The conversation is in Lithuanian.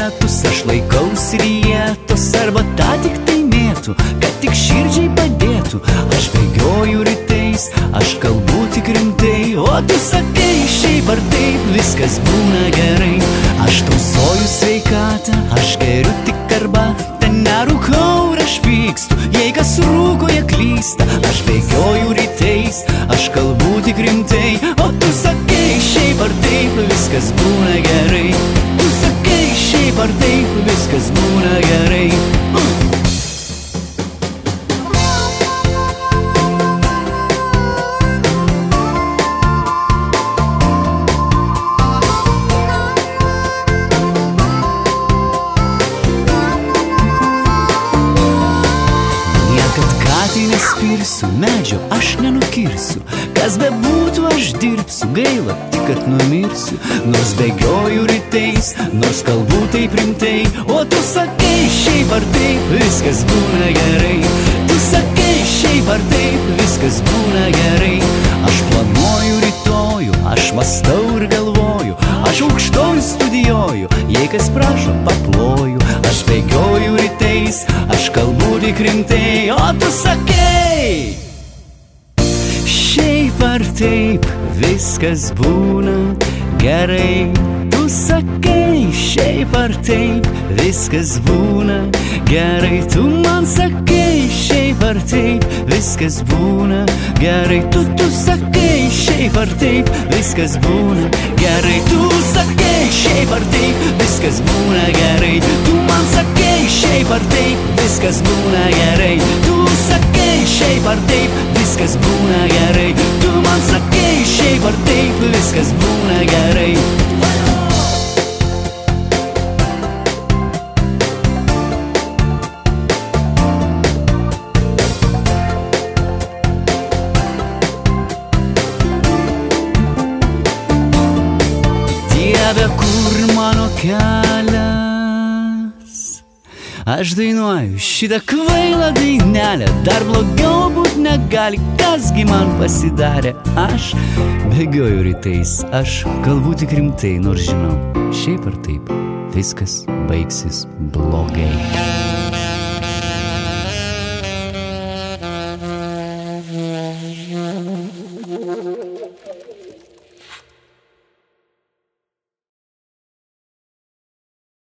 lietus, aš laikausi dietos, arba tą tik tai mėtų, kad tik širdžiai padėtų. Aš bėgioju rytais, aš kalbu tik rimtai, o tu sakai, šiaip ar taip viskas būna gerai. Aš tausoju sveikatą, aš geriu tik arbatą, nerūkau ir aš pykstu, jei kas rūko, jie klysta. Aš bėgioju rytais, aš kalbu tik rimtai, o tu sakai, šiaip ar taip viskas būna gerai. Tu sakai, šiaip ar taip viskas būna gerai. Nespirsiu, medžio aš nenukirsiu, kas bebūtų aš dirbsiu, gaila tik kad numirsiu. Nors bėgioju rytais, nors kalbu taip rimtai, o tu sakai, šiaip ar taip viskas būna gerai. Tu sakai, šiaip ar taip viskas būna gerai. Aš planuoju rytojų, aš mąstau ir galvoju, aš aukštoju studijuoju, jei kas prašo paploju. Aš bėgioju rytais, aš kalbu tik rimtai, o tu sakai, šiaip ar taip viskas būna gerai. Tu sakai, šiaip ar taip viskas būna gerai. Tu man sakai, šiaip ar taip viskas būna gerai. Tu sakai, šiaip ar taip viskas būna gerai. Tu sakai, šiaip ar taip viskas būna gerai. Tu man sakai, šiaip ar taip viskas būna gerai. Tu sakai, šiaip ar taip viskas būna gerai. Tu man sakai, šiaip ar taip viskas būna gerai. Dieve, kur mano kelias? Aš dainuoju šitą kvailą dainelę, dar blogiau būt negali, kasgi man pasidarė. Aš bėgioju rytais, aš kalbu tik rimtai, nors žinau, šiaip ar taip viskas baigsis blogai.